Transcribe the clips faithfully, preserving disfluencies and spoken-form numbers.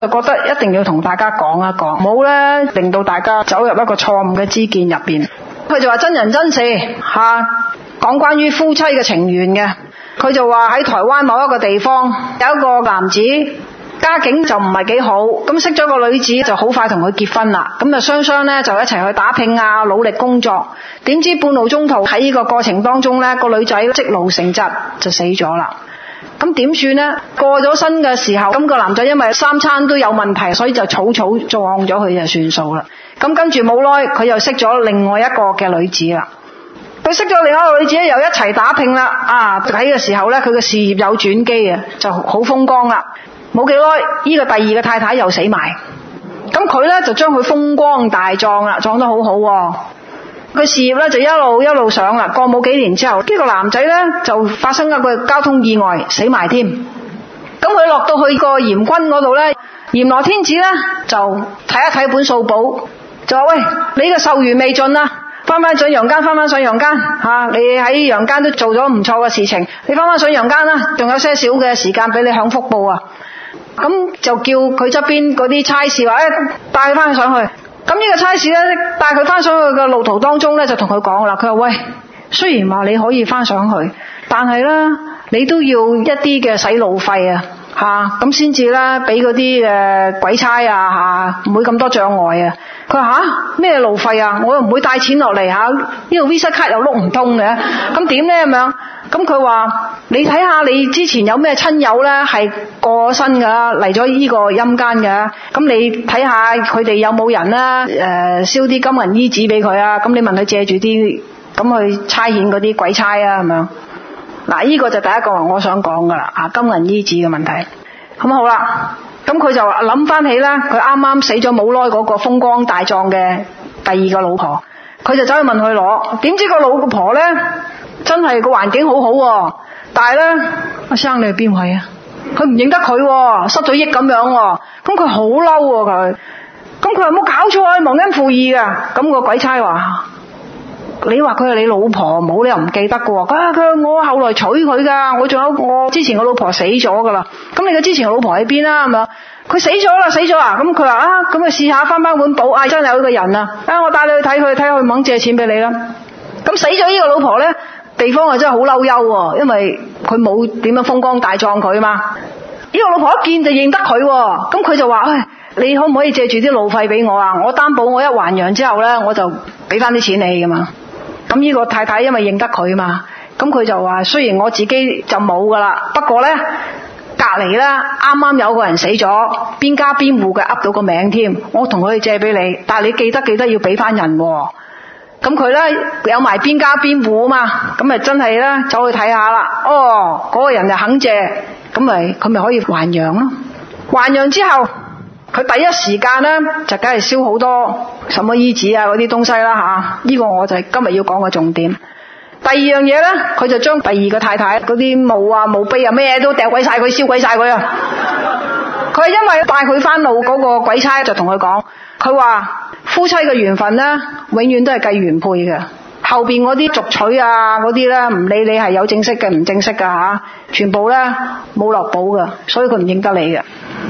就覺得一定要同大家講一講，唔好咧令到大家走入一個錯誤嘅知見入邊。佢就話真人真事吓，講關於夫妻嘅情緣嘅。佢就話喺台灣某一個地方有一個男子，家境就唔係幾好，咁識咗個女子就好快同佢結婚啦。咁就雙雙咧就一齊去打拼啊，努力工作。點知半路中途喺呢個過程當中咧，個女仔積勞成疾就死咗啦。咁點算呢？過咗身嘅時候，咁個男仔因為三餐都有問題，所以就草草葬咗佢就算數啦。咁跟住冇耐，佢又識咗另外一個嘅女子啦。佢識咗另外一個女子又一齊打拼啦。啊，喺嘅時候呢，佢嘅事業有轉機啊，就好風光啦。冇幾耐，呢個第二個太太又死埋。咁佢呢，就將佢風光大葬啦，葬得好好喎。佢事業咧就一路一路上啦，過冇幾年之後，呢個男仔咧就發生一個交通意外死埋添。咁佢落到去個閻君嗰度咧，閻羅天子咧就睇一睇本數簿，就話喂，你個壽元未盡啦，翻翻上陽間，翻翻上陽間吓，你喺陽間都做咗唔錯嘅事情，你翻翻上陽間啦，仲有些少嘅時間俾你享福報啊。咁就叫佢側邊嗰啲差事話，誒，帶佢翻上去。咁呢個差事咧帶佢翻上去嘅路途當中咧，就同佢講啦，佢話喂，雖然話你可以翻上去，但係咧你都要一啲嘅洗路費啊，吓，咁先至咧俾嗰啲誒鬼差啊吓，唔會咁多障礙啊。佢話吓，咩路費啊？我又唔會帶錢落嚟吓，呢個 Visa 卡又碌唔通嘅，咁點咧咁樣？咁佢話你睇下你之前有咩親友咧係過身噶，嚟咗呢個陰間嘅，咁你睇下佢哋有冇人啦，誒、呃、燒啲金銀衣紙俾佢啊，咁你問佢借住啲咁去差遣嗰啲鬼差啊咁樣。嗱，呢個就第一個我想講噶啦，啊金銀衣紙嘅問題。咁好啦，咁佢就諗翻起啦，佢啱啱死咗冇耐嗰個風光大葬嘅第二個老婆，佢就走去問佢攞，點知個老婆咧真係個環境好好喎，但係咧阿生你係邊位啊？佢唔認得佢喎，失咗憶咁樣喎，咁佢好嬲喎佢，咁佢話冇搞錯啊，忘恩負義噶，咁個鬼差話。你話佢係你老婆，冇理由唔記得噶喎。啊，佢我後來娶佢噶，我仲有我之前個老婆死咗噶啦。咁你個之前個老婆喺邊啊？係咪？佢死咗啦，死咗啊！咁佢話啊，咁啊試下翻翻本簿，啊真係有個人啊，啊我帶你去睇佢，睇下佢唔肯借錢俾你啦。咁死咗呢個老婆咧，地方啊真係好嬲憂喎，因為佢冇點樣風光大葬佢啊嘛。呢個老婆一見就認得佢喎，咁佢就話：唉，你可唔可以借住啲路費俾我啊？我擔保我一還陽之後咧，我就俾翻啲錢你噶嘛。咁呢個太太因為認得佢嘛，咁佢就話：雖然我自己就冇噶啦，不過咧隔離咧啱啱有個人死咗，邊家邊戶嘅噏到個名添，我同佢借俾你，但係你記得記得要俾翻人喎。咁佢咧有埋邊家邊戶啊嘛，咁咪真係咧走去睇下啦。哦，嗰個人就肯借，咁咪佢咪可以還陽咯。還陽之後，佢第一時間咧就梗係燒好多什麼衣紙啊嗰啲東西啦吓，呢個我就係今日要講嘅重點。第二樣嘢咧，佢就將第二個太太嗰啲墓啊墓碑啊咩都掉鬼晒佢，燒鬼晒佢啊！佢係因為帶佢翻路嗰個鬼差就同佢講，佢話夫妻嘅緣分咧永遠都係計原配嘅，後邊嗰啲俗娶啊嗰啲咧唔理你係有正式嘅唔正式嘅吓，全部咧冇落簿嘅，所以佢唔認得你嘅。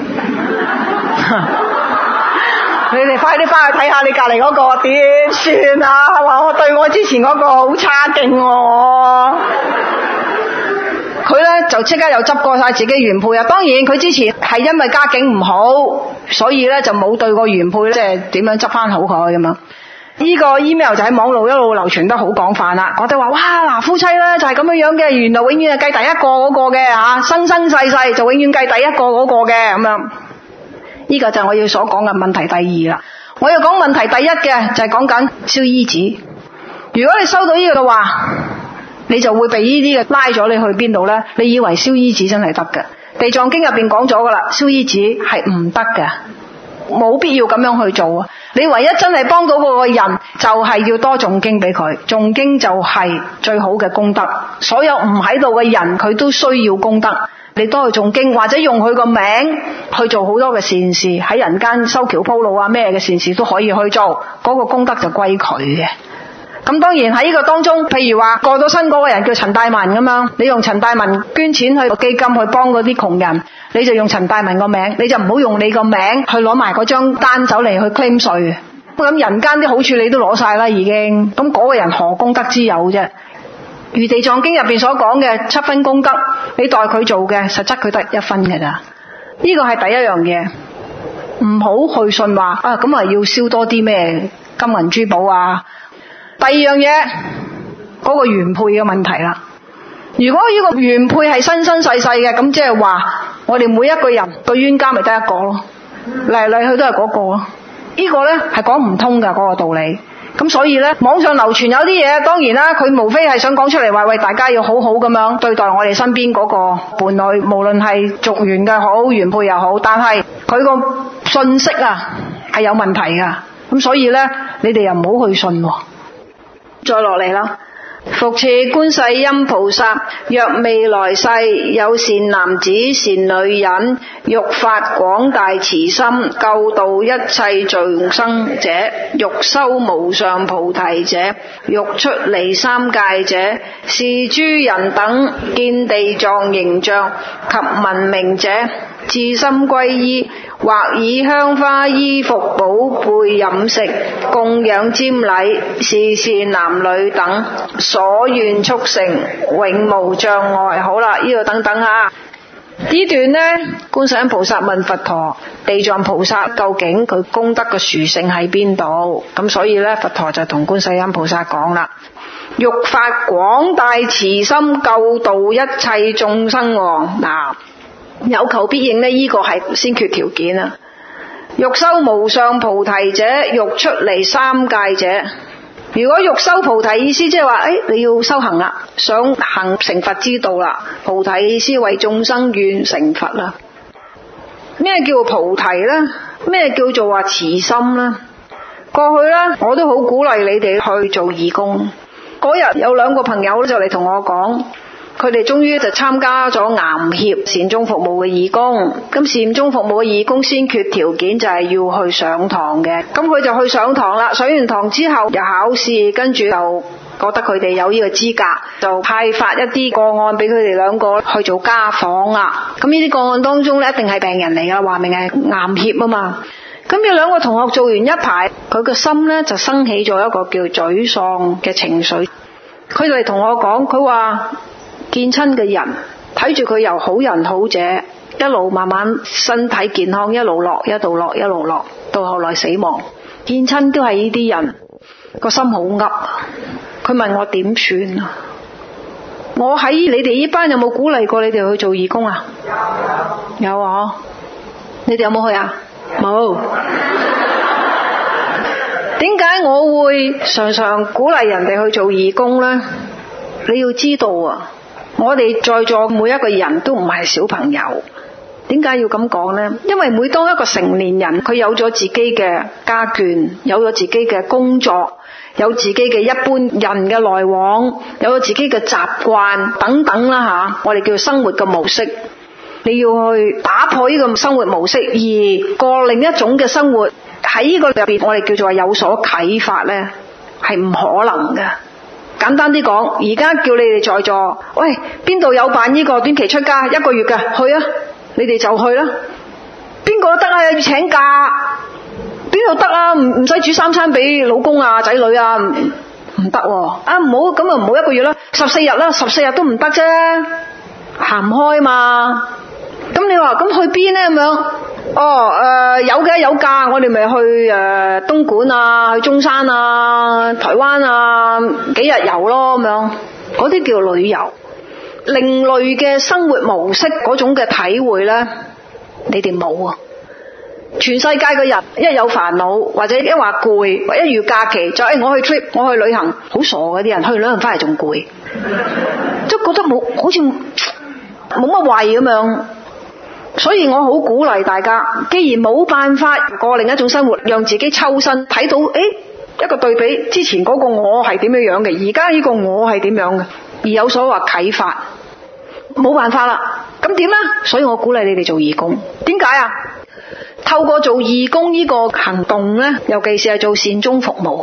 你哋快啲翻去睇下你隔離嗰個點算啊？話我對我之前嗰個好差勁喎。佢咧就即刻又執過晒自己原配啊！當然佢之前係因為家境唔好，所以咧就冇對個原配咧即係點樣執翻好佢咁樣。呢個 email 就喺網路一路流傳得好廣泛啦，覺得話哇嗱夫妻咧就係咁樣樣嘅，原來永遠係計第一個嗰個嘅嚇，生生世世就永遠計第一個嗰個嘅咁樣。呢個就係我要所講嘅問題第二啦。我要講問題第一嘅就係講緊燒衣紙。如果你收到呢個嘅話，你就會被呢啲嘅拉咗你去邊度呢？你以為燒衣紙真係得嘅？地藏經入邊講咗噶啦，燒衣紙係唔得嘅，冇必要咁樣去做啊！你唯一真係幫到嗰個人，就係要多誦經俾佢，誦經就係最好嘅功德。所有唔喺度嘅人，佢都需要功德。你多去誦經，或者用佢個名去做好多嘅善事，喺人間修橋鋪路啊咩嘅善事都可以去做，嗰個功德就歸佢嘅。 咁當然喺呢個當中，譬如話過咗身嗰個人叫陳大文咁樣，你用陳大文捐錢去個基金去幫嗰啲窮人，你就用陳大文個名，你就唔好用你個名去攞埋嗰張單走嚟去 claim 稅。咁人間啲好處你都攞晒啦已經，咁嗰個人何功德之有啫？如地藏經入邊所講嘅七分功德，你代佢做嘅，實質佢得一分嘅咋。呢個係第一樣嘢，唔好去信話啊咁啊要燒多啲咩金銀珠寶啊。第二樣嘢，嗰個原配嘅問題啦。如果呢個原配係生生世世嘅，咁即係話我哋每一個人個冤家咪得一個咯，嚟嚟去都係嗰個咯。呢個呢係講唔通㗎嗰個道理。咁所以呢，網上流傳有啲嘢，當然啦，佢無非係想講出嚟話喂，大家要好好咁樣對待我哋身邊嗰個伴侶，無論係續緣嘅好，原配又好，但係佢個信息啊係有問題㗎。咁所以呢，你哋又唔好去信喎。再落嚟啦，復次觀世音菩薩，若未來世有善男子善女人，欲發廣大慈心，救度一切眾生者，欲修無上菩提者，欲出離三界者，是諸人等見地藏形象及聞名者，至心皈依，或以香花衣服寶貝飲食供養瞻禮，是善男女等所願速成，永無障礙。好啦，呢度等等啊，呢段呢，觀世音菩薩問佛陀，地藏菩薩究竟佢功德嘅殊勝喺邊度？咁所以呢，佛陀就同觀世音菩薩講啦，欲發廣大慈心，救度一切眾生。嗱，有求必應呢，呢個係先決條件啊！欲修無上菩提者，欲出離三界者。如果欲修菩提意思即係話，誒你要修行啦，想行成佛之道啦。菩提意思為眾生願成佛啦。咩叫菩提呢？咩叫做話慈心呢？過去呢，我都好鼓勵你哋去做義工。嗰日有兩個朋友就嚟同我講，佢哋終於就參加咗岩協善終服務嘅義工。咁善終服務嘅義工先決條件就係要去上堂嘅。咁佢就去上堂啦，上完堂之後又考試，跟住就覺得佢哋有呢個資格，就派發一啲個案俾佢哋兩個去做家訪啦。咁呢啲個案當中呢，一定係病人嚟噶，話明係岩協啊嘛。咁呢兩個同學做完一排，佢個心呢就生起咗一個叫沮喪嘅情緒。佢就嚟同我講，佢話見親嘅人，睇住佢由好人好者一路慢慢身體健康，一路落一路落一路落，到後來死亡。見親都係呢啲人，個心好噏。佢問我點算啊？我喺你哋呢班有冇鼓勵過你哋去做義工啊？有有啊，你哋有冇去啊？冇。點解我會常常鼓勵人哋去做義工呢？你要知道啊，我哋在座每一個人都唔係小朋友。點解要咁講呢？因為每當一個成年人，佢有咗自己嘅家眷，有咗自己嘅工作，有自己嘅一般人嘅來往，有咗自己嘅習慣等等啦吓，我哋叫做生活嘅模式。你要去打破呢個生活模式，而過另一種嘅生活，喺呢個入邊，我哋叫做話有所啟發呢，係唔可能嘅。簡單啲講，而家叫你哋在座，喂，邊度有辦呢個短期出家一個月嘅，去啊！你哋就去啦。邊個得啊？要請假？邊度得啊？唔唔使煮三餐俾老公啊、仔女啊？唔唔得喎！啊，唔好咁啊，唔好一個月啦，十四日啦，十四日都唔得啫，行唔開嘛。咁你話咁去邊呢？咁樣？哦，誒、呃、有嘅有假，我哋咪去誒、呃、東莞啊，去中山啊，台灣啊，幾日遊咯咁樣，嗰啲叫旅遊。另類嘅生活模式嗰種嘅體會呢，你哋冇啊！全世界嘅人一有煩惱，或者一話攰，或者一遇假期就誒、哎、我去 trip， 我去旅行，好傻嘅啲人去旅行翻嚟仲攰，即係覺得冇好似冇乜謂咁樣。所以我好鼓勵大家，既然冇辦法過另一種生活，讓自己抽身睇到，誒一個對比，之前嗰個我係點樣樣嘅，而家呢個我係點樣嘅，而有所話啟發，冇辦法啦。咁點呢？所以我鼓勵你哋做義工。點解啊？透過做義工呢個行動呢，尤其是係做善終服務，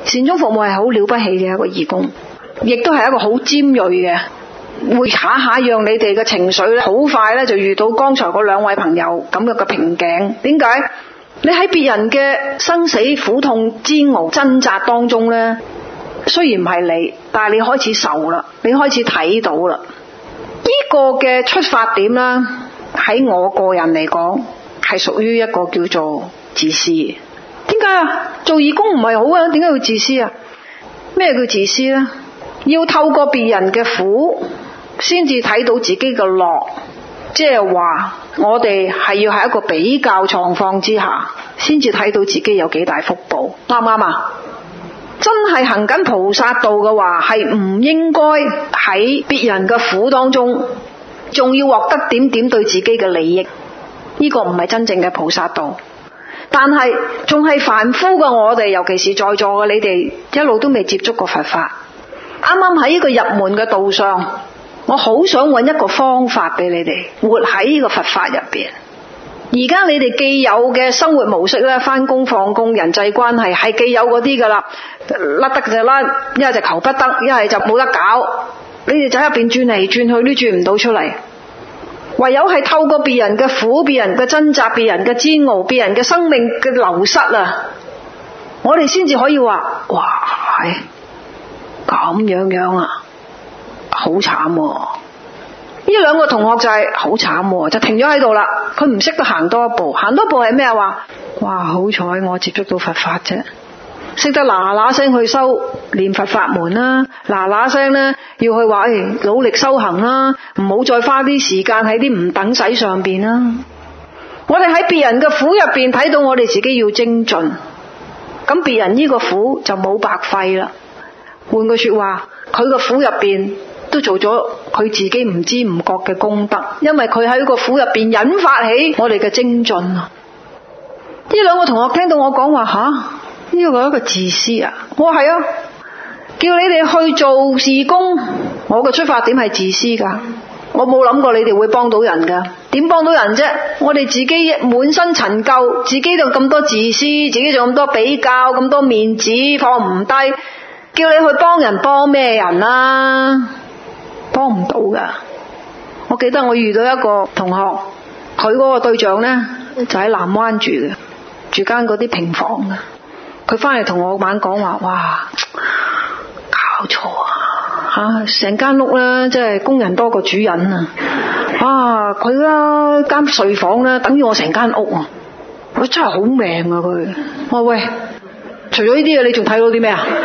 善終服務係好了不起嘅一個義工，亦都係一個好尖銳嘅，會下下讓你哋嘅情緒咧好快咧就遇到剛才嗰兩位朋友咁樣嘅瓶頸。點解？你喺別人嘅生死苦痛煎熬掙扎當中咧，雖然唔係你，但係你開始受啦，你開始睇到啦。呢個嘅出發點啦，喺我個人嚟講係屬於一個叫做自私。點解啊？做義工唔係好啊，點解要自私啊？咩叫自私呢？要透過別人嘅苦先至睇到自己嘅樂，即係話我哋係要喺一個比較狀況之下先至睇到自己有幾大福報，啱唔啱啊？真係行緊菩薩道嘅話，係唔應該喺別人嘅苦當中仲要獲得點點對自己嘅利益，呢個唔係真正嘅菩薩道。但係仲係凡夫嘅我哋，尤其是在座嘅你哋，一路都未接觸過佛法，啱啱喺呢個入門嘅道上，我好想揾一個方法俾你哋活喺呢個佛法入邊。而家你哋既有嘅生活模式咧，返工放工人際關係係既有嗰啲噶啦，甩得就甩，一係就求不得，一係就冇得搞，你哋就喺入邊轉嚟轉去都轉唔到出嚟。唯有係透過別人嘅苦、別人嘅掙扎、別人嘅煎熬、別人嘅生命嘅流失啊，我哋先至可以話：哇，係咁樣樣啊，好慘喎！呢兩個同學就係好慘喎，就停咗喺度啦。佢唔識得行多一步，行多一步係咩話？哇，好彩我接觸到佛法啫，識得嗱嗱聲去修念佛法門啦，嗱嗱聲咧要去話誒努力修行啦，唔好再花啲時間喺啲唔等使上邊啦。我哋喺別人嘅苦入邊睇到我哋自己要精進，咁別人呢個苦就冇白費啦。換句說話，佢個苦入邊都做咗佢自己唔知唔覺嘅功德，因為佢喺個苦入邊引發起我哋嘅精進啊！呢兩個同學聽到我講話，吓，呢個係一個自私啊！我話係啊，叫你哋去做義工，我嘅出發點係自私噶，我冇諗過你哋會幫到人噶。點幫到人啫？我哋自己滿身陳舊，自己就咁多自私，自己就咁多比較，咁多面子放唔低，叫你去幫人，幫咩人啊？幫唔到噶。我記得我遇到一個同學，佢嗰個對象呢，就喺南灣住嘅，住間嗰啲平房嘅。佢翻嚟同我晚講話，哇，搞錯啊！吓，成間屋呢，即係工人多過主人啊！啊，佢啦間睡房呢，等於我成間屋啊！佢真係好命啊佢。我話喂，除咗呢啲嘢，你仲睇到啲咩啊？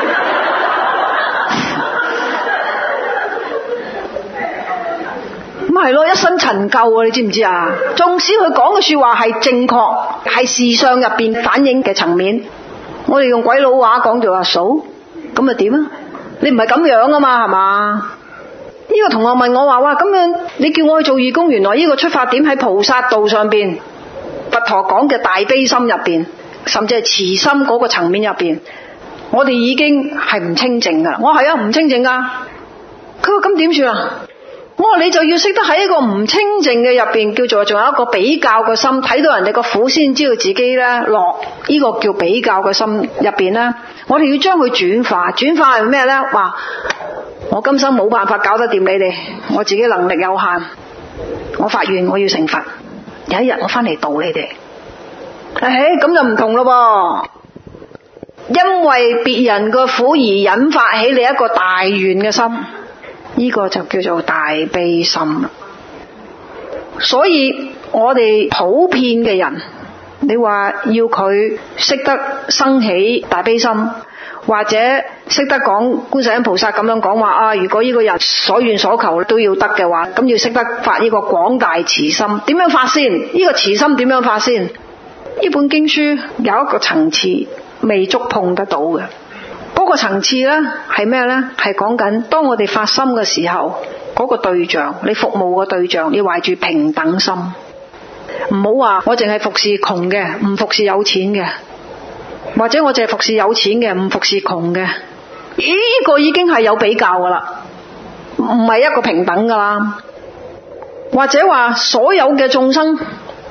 係咯，一身陳舊啊！你知唔知啊？縱使佢講嘅說話係正確，係事相入邊反映嘅層面，我哋用鬼佬話講就話數，咁咪點啊？你唔係咁樣啊嘛，係嘛？呢個同學問我話：哇，咁樣你叫我去做義工，原來呢個出發點喺菩薩道上邊，佛陀講嘅大悲心入邊，甚至係慈心嗰個層面入邊，我哋已經係唔清淨噶。我係啊，唔清淨噶。佢話咁點算啊？我話你就要識得喺一個唔清淨嘅入邊，叫做仲有一個比較嘅心，睇到人哋個苦先知道自己咧樂，呢個叫比較嘅心入邊咧，我哋要將佢轉化，轉化係咩咧？話我今生冇辦法搞得掂你哋，我自己能力有限，我發願我要成佛，有一日我翻嚟度你哋。誒，咁就唔同咯噃，因為別人個苦而引發起你一個大願嘅心。呢個就叫做大悲心啦。所以我哋普遍嘅人，你話要佢識得生起大悲心，或者識得講觀世音菩薩咁樣講話啊，如果呢個人所願所求都要得嘅話，咁要識得發呢個廣大慈心。點樣發先？呢個慈心點樣發先？呢本經書有一個層次未觸碰得到嘅。嗰個層次呢係咩呢？係講緊當我哋發心嘅時候，嗰個對象，你服務嘅對象要懷住平等心，唔好話我淨係服侍窮嘅，唔服侍有錢嘅，或者我淨係服侍有錢嘅，唔服侍窮嘅。呢個已經係有比較噶啦，唔係一個平等噶啦。或者話所有嘅眾生，點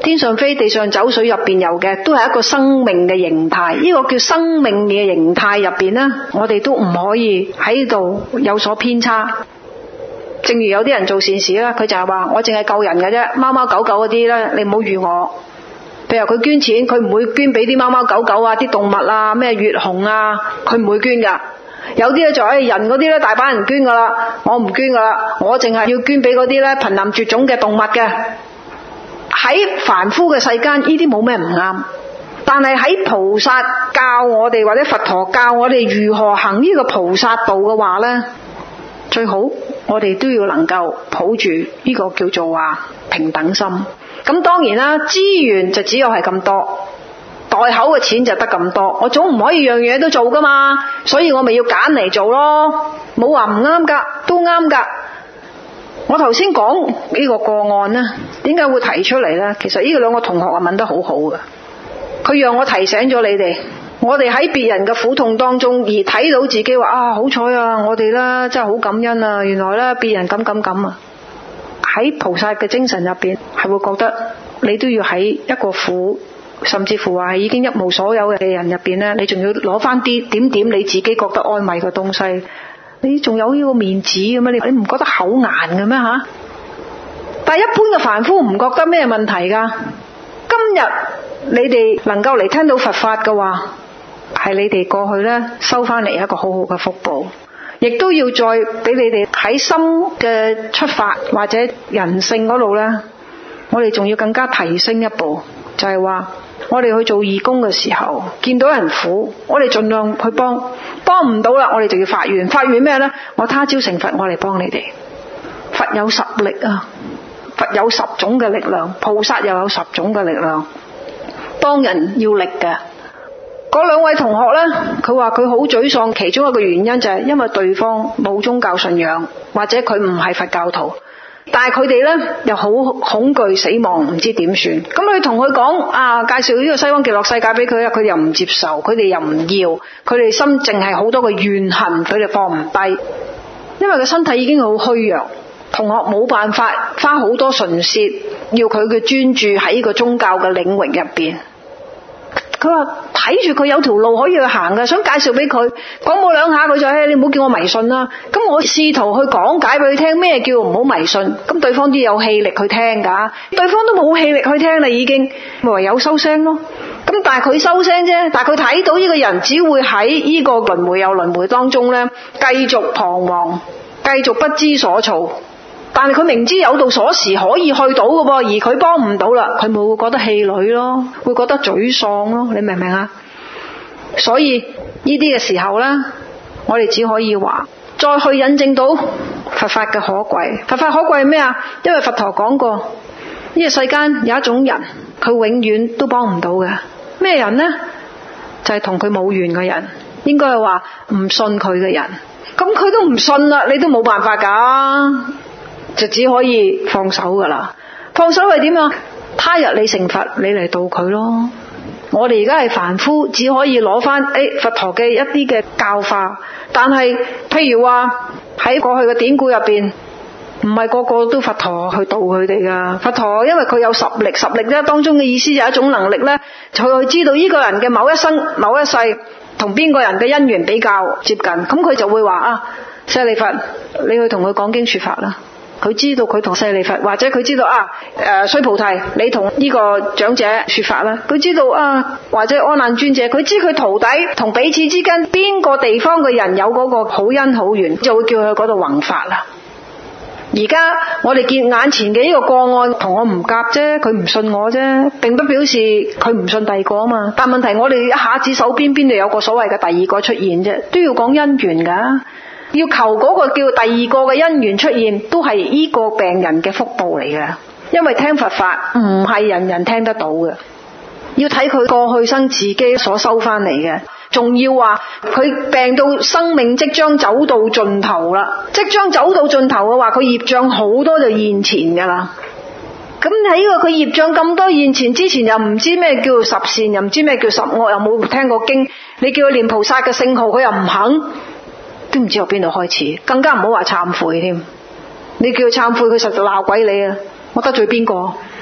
天上飛地上走水入邊游嘅，都係一個生命嘅形態。呢個叫生命嘅形態入邊呢，我哋都唔可以喺度有所偏差。正如有啲人做善事啦，佢就係話我淨係救人嘅啫，貓貓狗狗嗰啲呢，你唔好預我。譬如佢捐錢，佢唔會捐俾啲貓貓狗狗啊、啲動物啊、咩月熊啊，佢唔會捐噶。有啲咧就係人嗰啲咧，大把人捐噶啦，我唔捐噶啦，我淨係要捐俾嗰啲咧瀕臨絕種嘅動物嘅。喺凡夫嘅世間，呢啲冇咩唔啱，但係喺菩薩教我哋或者佛陀教我哋如何行呢個菩薩道嘅話咧，最好我哋都要能夠抱住呢個叫做話平等心。咁當然啦，資源就只有係咁多，袋口嘅錢就得咁多，我總唔可以樣嘢都做噶嘛，所以我咪要揀嚟做咯，冇話唔啱噶，都啱噶。我頭先講呢個個案呢，點解會提出嚟呢？其實呢個兩個同學啊問得好好嘅，佢讓我提醒咗你哋，我哋喺別人嘅苦痛當中而睇到自己話啊，好彩啊，我哋呢真係好感恩啊，原來呢別人咁咁咁啊。喺菩薩嘅精神入邊，係會覺得你都要喺一個苦，甚至乎話係已經一無所有嘅人入邊呢，你仲要攞翻啲點點你自己覺得安慰嘅東西，你仲有呢個面子嘅咩？你你唔覺得口硬嘅咩吓？但係一般嘅凡夫唔覺得咩問題噶。今日你哋能夠嚟聽到佛法嘅話，係你哋過去呢收翻嚟一個好好嘅福報。亦都要再俾你哋喺心嘅出發或者人性嗰度呢，我哋仲要更加提升一步，就係話我哋去做義工嘅時候，見到人苦，我哋盡量去幫，幫唔到啦，我哋就要發願。發願咩呢？我他朝成佛，我嚟幫你哋。佛有十力啊，佛有十種嘅力量，菩薩又有十種嘅力量，幫人要力嘅。嗰兩位同學呢，佢話佢好沮喪，其中一個原因就係因為對方冇宗教信仰，或者佢唔係佛教徒，但係佢哋呢又好恐懼死亡，唔知點算。咁佢同佢講啊，介紹呢個西方極樂世界俾佢啊，佢哋又唔接受，佢哋又唔要，佢哋心淨係好多個怨恨，佢哋放唔低，因為佢身體已經好虛弱。同學冇辦法花好多唇舌，要佢嘅專注喺呢個宗教嘅領域入邊。佢話睇住佢有條路可以去行嘅，想介紹俾佢，講冇兩下佢就誒，你唔好叫我迷信啦。咁我試圖去講解俾佢聽咩叫唔好迷信，咁對方都有氣力去聽噶，對方都冇氣力去聽啦，已經咪唯有收聲咯。咁但係佢收聲啫，但係佢睇到呢個人只會喺呢個輪迴又輪迴當中呢，繼續彷徨，繼續不知所措。但係佢明知有道鎖匙可以去到嘅噃，而佢幫唔到啦，佢咪會覺得氣餒咯，會覺得沮喪咯，你明唔明啊？所以呢啲嘅時候呢，我哋只可以話再去引證到佛法嘅可貴。佛法可貴係咩啊？因為佛陀講過，呢個世間有一種人，佢永遠都幫唔到嘅。咩人呢？就係同佢冇緣嘅人，應該係話唔信佢嘅人。咁佢都唔信啦，你都冇辦法噶。就只可以放手噶啦，放手係點啊？他日你成佛，你嚟度佢咯。我哋而家係凡夫，只可以攞翻誒佛陀嘅一啲嘅教化。但係譬如話喺過去嘅典故入邊，唔係個個都佛陀去度佢哋噶。佛陀因為佢有十力，十力咧當中嘅意思就係一種能力咧，就去知道呢個人嘅某一生、某一世同邊個人嘅因緣比較接近，咁佢就會話啊，舍利弗，你去同佢講經說法啦。佢知道佢同舍利弗，或者佢知道啊，誒須菩提，你同呢個長者說法啦。佢知道啊，或者阿難尊者，佢知佢徒弟同彼此之間邊個地方嘅人有嗰個好因好緣，就會叫佢嗰度弘法啦。而家我哋見眼前嘅呢個個案同我唔夾啫，佢唔信我啫，並不表示佢唔信第二個啊嘛。但問題我哋一下子手邊邊度有個所謂嘅第二個出現啫，都要講因緣噶。要求嗰個叫第二個嘅因緣出現，都係呢個病人嘅福報嚟嘅。因為聽佛法唔係人人聽得到嘅，要睇佢過去生自己所收翻嚟嘅。仲要話佢病到生命即將走到盡頭啦，即將走到盡頭嘅話，佢業障好多就現前噶啦。咁喺呢個佢業障咁多現前之前，又唔知咩叫十善，又唔知咩叫十惡，又冇聽過經，你叫佢念菩薩嘅聖號，佢又唔肯。都唔知由邊度開始，更加唔好話懺悔添。你叫佢懺悔，佢實在鬧鬼你啊！我得罪邊個？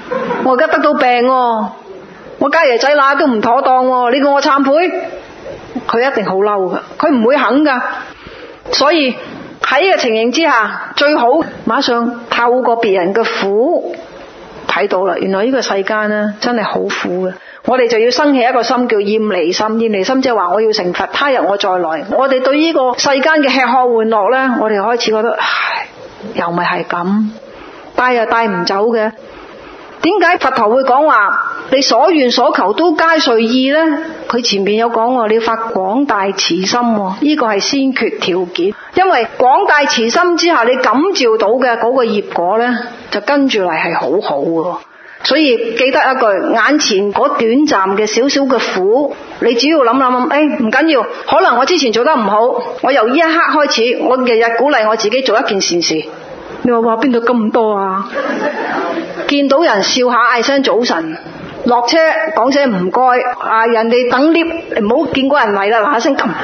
我而家得到病喎，我家爺仔乸都唔妥當喎，你叫我懺悔，佢一定好嬲噶，佢唔會肯噶。所以喺呢個情形之下，最好馬上透過別人嘅苦睇到啦，原來呢個世間呢真係好苦嘅。我哋就要生起一個心叫厭離心，厭離心即係話我要成佛，他日我再來。我哋對呢個世間嘅吃喝玩樂呢，我哋開始覺得唉，又咪係咁，帶又帶唔走嘅。點解佛陀會講話你所願所求都皆隨意呢？佢前面有講喎，你要發廣大慈心，呢個係先決條件。因為廣大慈心之下，你感召到嘅嗰個業果呢，就跟住嚟係好好嘅。所以記得一句，眼前嗰短暫嘅少少嘅苦，你只要諗諗諗，誒唔緊要，可能我之前做得唔好，我由呢一刻開始，我日日鼓勵我自己做一件善事。你話話邊度咁多啊？見到人笑下嗌聲早晨，落車講聲唔該，啊人哋等 lift 唔好見過人嚟啦，嗱一聲撳，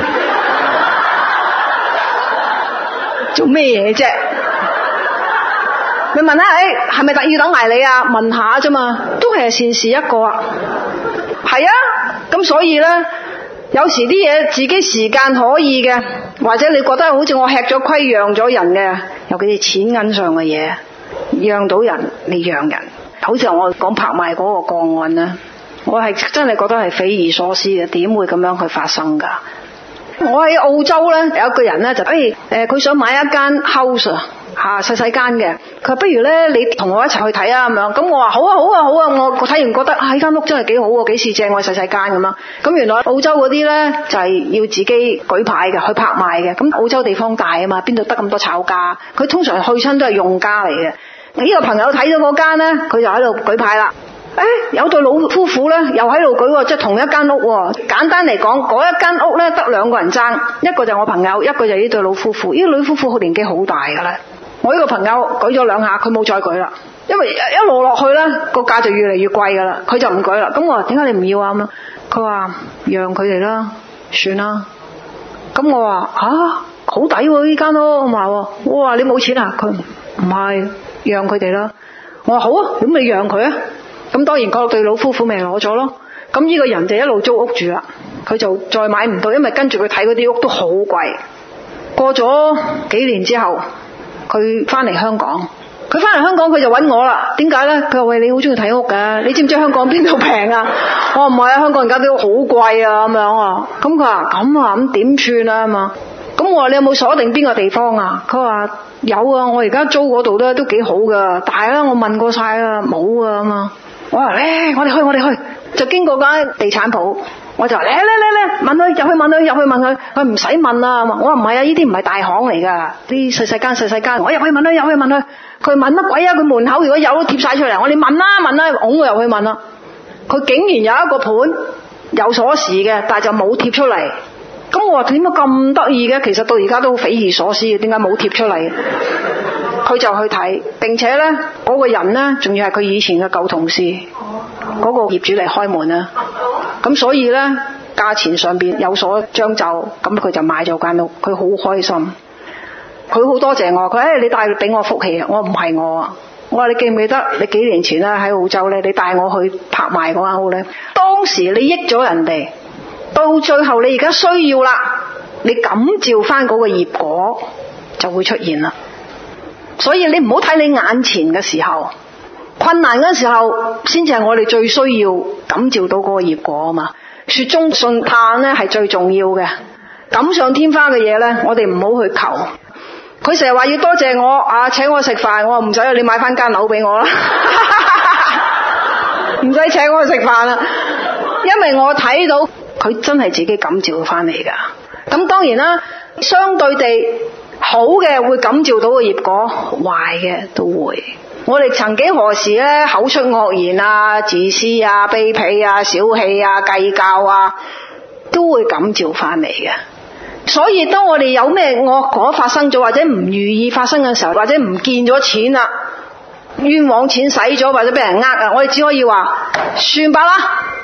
做咩嘢啫？你問下，誒係咪特意等埋你啊？問下啫嘛，都係善事一個啊。係啊，咁所以呢，有時啲嘢自己時間可以嘅，或者你覺得好似我吃咗虧讓咗人嘅，尤其是錢銀上嘅嘢，讓到人你讓人。好似我講拍賣嗰個個案呢，我係真係覺得係匪夷所思嘅，點會咁樣去發生㗎？我喺澳洲呢，有一個人呢，就誒誒佢想買一間 house 啊。吓細細間嘅，佢話不如咧你同我一齊去睇啊咁樣，咁我話好啊好啊好啊，我睇完覺得啊呢間屋真係幾好喎，幾時正我細細間咁樣。咁原來澳洲嗰啲咧就係、是、要自己舉牌嘅，去拍賣嘅。咁澳洲地方大啊嘛，邊度得咁多炒家？佢通常去親都係用家嚟嘅。呢、這個朋友睇咗嗰間咧，佢就喺度舉牌啦。誒，有對老夫婦咧又喺度舉，即係同一間屋。簡單嚟講，嗰一間屋咧得兩個人爭，一個就係我朋友，一個就係呢對老夫婦。呢、這個女夫婦年紀好大噶啦。我呢個朋友舉咗兩下，佢冇再舉啦，因為一路落去咧個價就越嚟越貴噶啦，佢就唔舉啦。咁我話點解你唔要啊？咁樣佢話讓佢哋啦，算啦。咁我話吓好抵喎呢間屋，咁話我話你冇錢啊？佢唔係讓佢哋啦。我話好啊，咁你讓佢啊。咁當然嗰對老夫婦咪攞咗咯。咁呢個人就一路租屋住啦，佢就再買唔到，因為跟住佢睇嗰啲屋都好貴。過咗幾年之後，佢翻嚟香港，佢翻嚟香港佢就揾我啦。點解呢？佢話喂，你好中意睇屋㗎，你知唔知香港邊度平啊？我話唔係啊，香港而家啲屋好貴啊咁樣啊。咁佢話咁啊，咁點算啊嘛？咁我話你有冇鎖定邊個地方啊？佢話有啊，我而家租嗰度咧都幾好㗎，但係咧我問過晒啦，冇啊嘛。我話咧，我哋去我哋去，就經過間地產鋪。我就嚟嚟嚟嚟問佢，入去問佢，入去問佢，佢唔使問啊！我話唔係啊，呢啲唔係大行嚟噶，啲細細間細細間。我入去問佢，入去問佢，佢問乜鬼啊？佢門口如果有都貼晒出嚟，我哋問啦問啦，拱我入去問啦。佢竟然有一個盤有鎖匙嘅，但係就冇貼出嚟。咁我話點解咁得意嘅？其實到而家都匪夷所思嘅，點解冇貼出嚟？佢就去睇，並且呢嗰、嗰個人呢，仲要係佢以前嘅舊同事，嗰、嗰個業主嚟開門啦。咁所以呢，價錢上邊有所將就，咁佢就買咗間屋，佢好開心，佢好多謝我，佢誒你帶俾我福氣啊！我唔係我啊，我話你記唔記得你幾年前咧喺澳洲呢，你帶我去拍賣嗰間屋呢？當時你益咗人哋，到最後你而家需要啦，你感召翻嗰個業果就會出現啦。所以你唔好睇你眼前嘅時候，困難嗰時候先至係我哋最需要感召到嗰個業果啊嘛。雪中送炭咧係最重要嘅，錦上添花嘅嘢咧，我哋唔好去求。佢成日話要多謝我啊，請我食飯，我話唔使，你買翻間樓俾我啦，唔使請我食飯啦，因為我睇到佢真係自己感召翻嚟噶。咁當然啦，相對地好嘅會感召到個業果，壞嘅都會。我哋曾幾何時咧口出惡言啊、自私啊、卑鄙啊、小氣啊、計較啊，都會感召翻嚟嘅。所以當我哋有咩惡果發生咗，或者唔如意發生嘅時候，或者唔見咗錢啦，冤枉錢使咗，或者俾人呃啊，我哋只可以話算吧啦，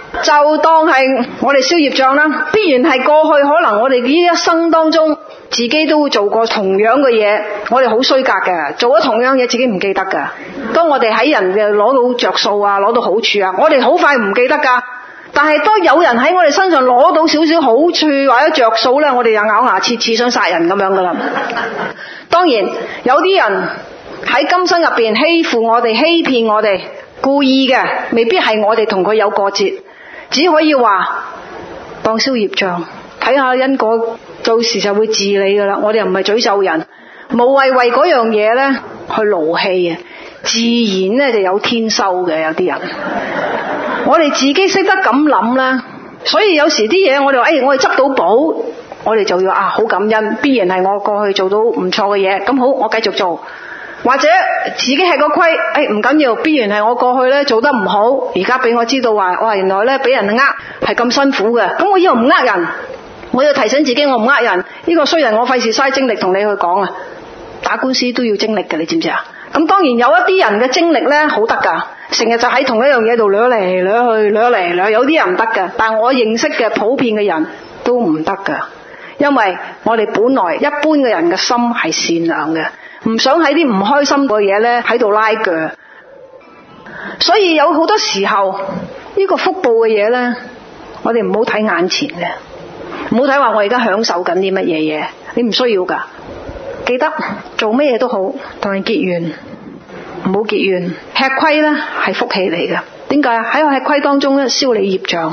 就當係我哋消業障啦，必然係過去可能我哋呢一生當中自己都會做過同樣嘅嘢，我哋好衰格嘅，做咗同樣嘢自己唔記得㗎。當我哋喺人嘅攞到着數啊，攞到好處啊，我哋好快唔記得㗎。但係當有人喺我哋身上攞到少少好處或者着數呢，我哋就咬牙切齒想殺人咁樣㗎啦。當然有啲人喺今生入邊欺負我哋、欺騙我哋，故意嘅，未必係我哋同佢有過節，只可以話當消業障，睇下因果，到時就會治理㗎啦。我哋又唔係詛咒人，無謂為嗰樣嘢呢去勞氣啊！自然呢就有天收嘅，有啲人。我哋自己識得咁諗啦，所以有時啲嘢我哋話，誒、哎，我哋執到寶，我哋就要啊好感恩，必然係我過去做到唔錯嘅嘢，咁好，我繼續做。或者自己係個虧，誒唔緊要，必然係我過去咧做得唔好，而家俾我知道話，哇原來咧俾人呃係咁辛苦嘅，咁我以後唔呃人，我要提醒自己我唔呃人，呢、這個衰人我費事嘥精力同你去講啊，打官司都要精力嘅，你知唔知啊？咁當然有一啲人嘅精力咧好得㗎，成日就喺同一樣嘢度掠嚟掠去掠嚟掠，有啲人唔得㗎，但我認識嘅普遍嘅人都唔得㗎，因為我哋本來一般嘅人嘅心係善良嘅。唔想喺啲唔開心嘅嘢咧喺度拉鋸，所以有好多時候呢、呢個福報嘅嘢咧，我哋唔好睇眼前嘅，唔好睇話我而家享受緊啲乜嘢嘢，你唔需要噶。記得做咩嘢都好，同人結緣，唔好結緣。吃虧咧係福氣嚟嘅，點解啊？喺我吃虧當中咧消你業障。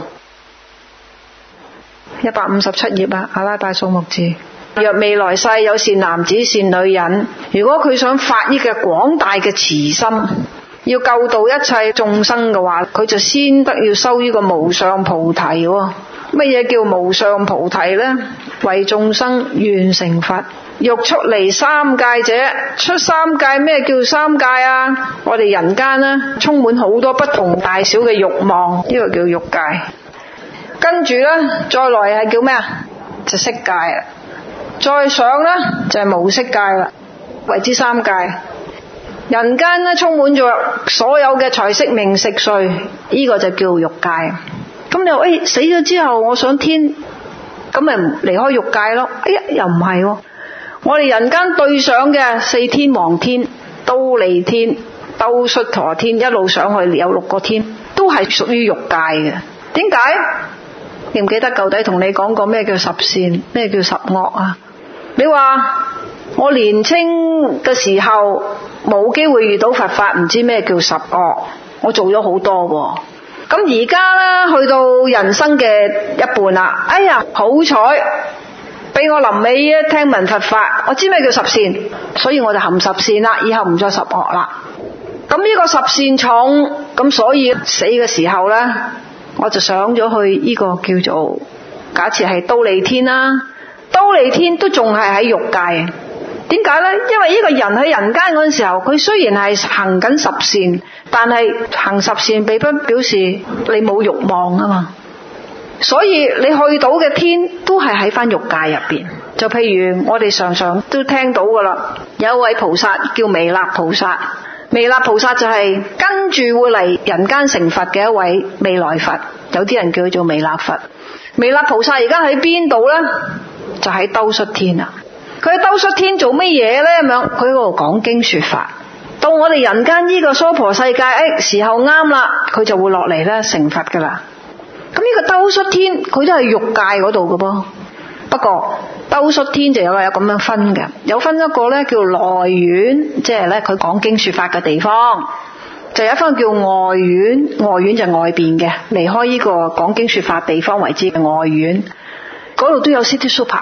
一百五十七頁啊，阿拉伯數目字。若未來世有善男子善女人，如果佢想發呢個廣大嘅慈心，要救度一切眾生嘅話，佢就先得要修呢個無上菩提。乜嘢叫無上菩提呢？為眾生願成佛，欲出離三界者，出三界。咩叫三界啊？我哋人間呢，充滿好多不同大小嘅慾望，呢、這個叫欲界。跟住呢，再來係叫咩啊？就色界啊。再上呢，就係、是、無色界啦，為之三界。人間呢，充滿咗所有嘅財色名食睡，呢、這個就叫欲界。咁你話誒、哎、死咗之後我上天，咁咪離開欲界咯？哎呀又唔係喎，我哋人間對上嘅四天王天、忉利天、兜率陀天，一路上去有六個天，都係屬於欲界嘅。點解？記唔記得舊底同你講過咩叫十善，咩叫十惡啊？你話我年青嘅時候冇機會遇到佛法，唔知咩叫十惡，我做咗好多喎。咁而家呢，去到人生嘅一半啦，哎呀好彩俾我臨尾一聽聞佛法，我知咩叫十善，所以我就行十善啦，以後唔再十惡啦。咁呢個十善重，咁所以死嘅時候呢，我就上咗去呢個叫做假設係忉利天啦，忉利天都仲係喺欲界。點解呢？因為呢個人喺人間嗰陣時候，佢雖然係行緊十善，但係行十善並不表示你冇欲望啊嘛。所以你去到嘅天都係喺翻欲界入邊。就譬如我哋常常都聽到噶啦，有一位菩薩叫彌勒菩薩，彌勒菩薩就係跟住會嚟人間成佛嘅一位未來佛，有啲人叫佢做彌勒佛。彌勒菩薩而家喺邊度呢？就喺兜率天啊！佢喺兜率天做乜嘢呢？咁樣佢喺度講經說法。到我哋人間呢個娑婆世界，誒、哎、時候啱啦，佢就會落嚟咧成佛噶啦。咁呢個兜率天佢都係欲界嗰度嘅噃。不過兜率天就有有咁樣分嘅，有分一個咧叫內院，即係咧佢講經說法嘅地方，就有一分叫外院。外院就外邊嘅，離開呢個講經說法地方為之嘅外院。嗰度都有 City Super，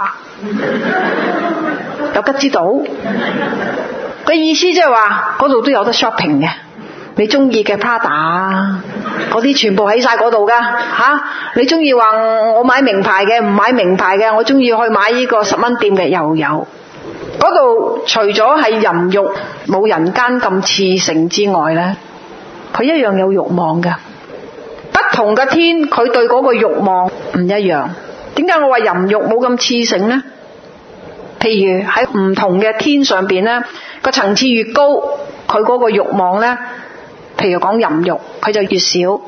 有吉之島。個意思即係話嗰度都有得 shopping 嘅，你中意嘅 Prada 嗰啲全部喺晒嗰度噶吓。你中意話我買名牌嘅，唔買名牌嘅，我中意去買呢個十蚊店嘅又有。嗰度除咗係淫欲冇人間咁熾盛之外呢，佢一樣有欲望嘅。不同嘅天佢對嗰個欲望唔一樣。點解我話淫欲冇咁熾盛呢？譬如喺唔同嘅天上邊呢，個層次越高，佢嗰個欲望呢，譬如講淫欲，佢就越少。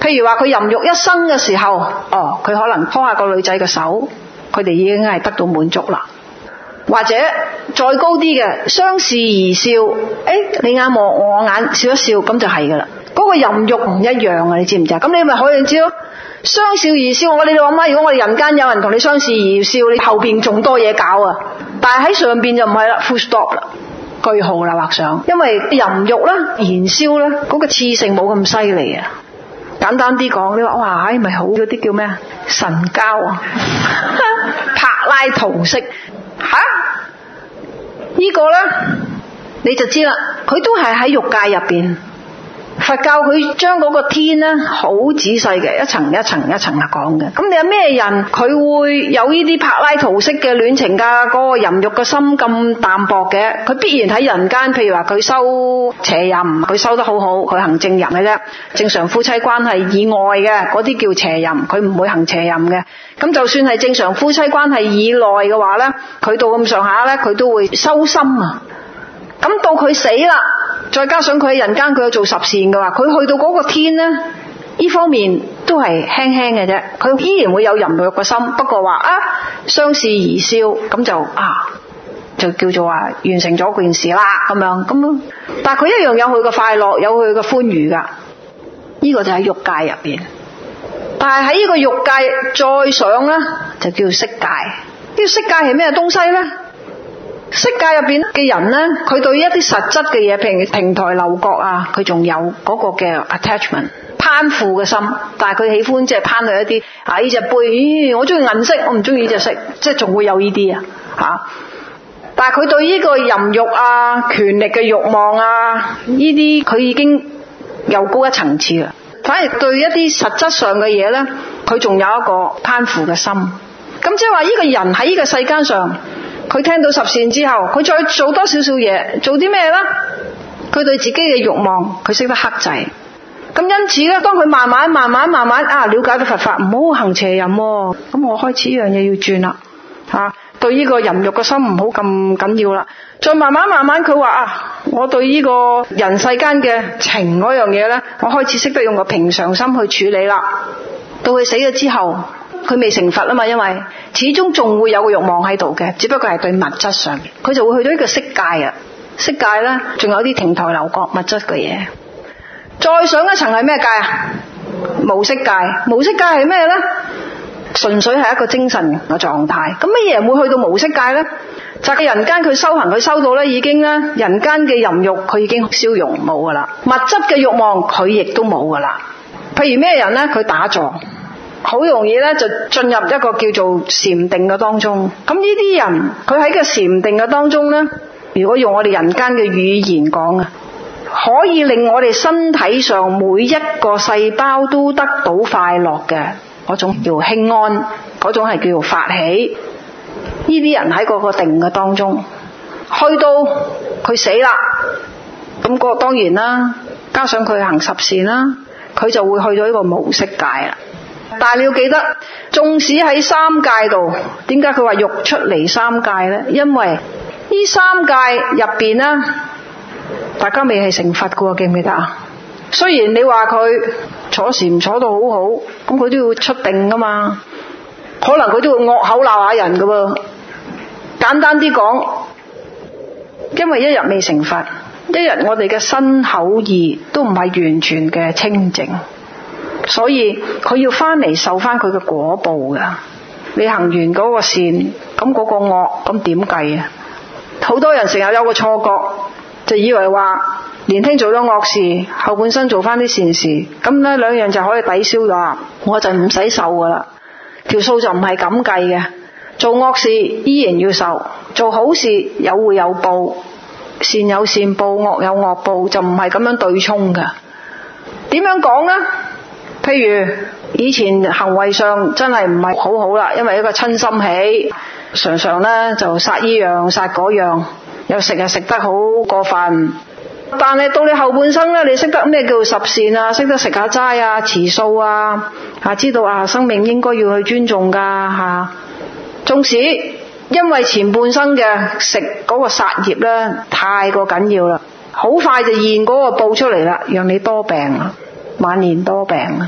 譬如話佢淫欲一生嘅時候，哦，佢可能拖下個女仔嘅手，佢哋已經係得到滿足啦。或者再高啲嘅，相視而笑，誒，你眼望我眼，笑一笑，咁就係噶啦。嗰個淫欲唔一樣啊，你知唔知啊？咁你咪可以知咯。相笑而笑，我哋諗下，如果我哋人間有人同你相視而笑，你後邊仲多嘢搞啊。但係喺上邊就唔係啦 ，full stop 啦，句號啦畫上。因為淫欲啦、燃燒啦，嗰個刺性冇咁犀利啊。簡單啲講，你話哇，唉，咪好嗰啲叫咩啊？神交啊，柏拉圖式吓，呢個咧你就知啦，佢都係喺欲界入邊。佛教佢將嗰個天咧好仔細嘅，一層一層一層嚟講嘅。咁你有咩人佢會有呢啲柏拉圖式嘅戀情噶？嗰個淫欲嘅心咁淡薄嘅，佢必然喺人間。譬如話佢修邪淫，佢修得好好，佢行正淫嘅啫。正常夫妻關係以外嘅嗰啲叫邪淫，佢唔會行邪淫嘅。咁就算係正常夫妻關係以內嘅話咧，佢到咁上下咧，佢都會修心啊。咁到佢死啦，再加上佢喺人間佢有做十善嘅話，佢去到嗰個天咧，呢方面都係輕輕嘅啫，佢依然會有淫欲嘅心，不過話啊相視而笑，咁就啊就叫做話完成咗件事啦咁樣咁咯。但係佢一樣有佢嘅快樂，有佢嘅歡愉噶，呢、這個就喺欲界入邊。但係喺呢個欲界再上咧，就叫色界。呢個色界係咩東西咧？色界入邊嘅人咧，佢對一啲實質嘅嘢，譬如亭台樓閣啊，佢仲有嗰個嘅 attachment 攀附嘅心，但係佢喜歡即係攀去一啲啊呢隻杯，咦我中意銀色，我唔中意呢隻色，即係仲會有呢啲啊吓。但係佢對呢個淫欲啊、權力嘅慾望啊，呢啲佢已經又高一層次啦。反而對一啲實質上嘅嘢咧，佢仲有一個攀附嘅心。咁即係話呢個人喺呢個世間上，佢聽到十善之後，佢再做多少少嘢，做啲咩呢？佢對自己嘅慾望，佢識得克制。咁因此咧，當佢慢慢、慢慢、慢慢啊，了解到佛法，唔好行邪淫喎。咁我開始呢樣嘢要轉啦，吓、啊、對呢個淫慾嘅心唔好咁緊要啦。再慢慢、慢慢，佢話啊，我對呢個人世間嘅情嗰樣嘢呢，我開始識得用個平常心去處理啦。到佢死咗之後，佢未成佛啊嘛，因為始終仲會有個慾望喺度嘅，只不過係對物質上，佢就會去到呢個色界啊。色界呢，仲有啲亭台樓閣物質嘅嘢。再上一層係咩界啊？無色界。無色界係咩呢？純粹係一個精神嘅狀態。咁乜嘢人會去到無色界呢？就係人間佢修行，佢修到呢已經呢，人間嘅淫慾佢已經消融冇噶啦，物質嘅慾望佢亦都冇噶啦。譬如咩人呢？佢打坐。好容易咧就進入一個叫做禪定嘅當中。咁呢啲人佢喺個禪定嘅當中咧，如果用我哋人間嘅語言講啊，可以令我哋身體上每一個細胞都得到快樂嘅嗰種叫輕安，嗰種係叫做發起。呢啲人喺嗰個定嘅當中，去到佢死啦，咁個當然啦，加上佢行十善啦，佢就會去到呢個無色界啦。但係你要記得，縱使喺三界度，點解佢話欲出離三界呢？因為呢三界入邊呢，大家未係成佛噶，記唔記得啊？雖然你話佢坐禪坐到好好，咁佢都要出定噶嘛，可能佢都會惡口鬧下人噶噃。簡單啲講，因為一日未成佛，一日我哋嘅身口意都唔係完全嘅清淨。所以佢要翻嚟受翻佢嘅果報噶。你行完嗰個善，咁嗰個惡，咁點計啊？好多人成日有個錯覺，就以為話年輕做咗惡事，後半生做翻啲善事，咁呢兩樣就可以抵消咗，我就唔使受噶啦。條數就唔係咁計嘅。做惡事依然要受，做好事有會有報，善有善報，惡有惡報，就唔係咁樣對沖噶。點樣講呢？譬如以前行為上真係唔係好好啦，因為一個親心起，常常咧就殺依樣殺嗰樣，又食又食得好過分。但係到你後半生咧，你識得咩叫十善啊？識得食下齋啊、持素啊，啊知道啊生命應該要去尊重噶吓。縱使因為前半生嘅食嗰個殺業咧太過緊要啦，好快就現嗰個報出嚟啦，讓你多病啦。晚年多病啦，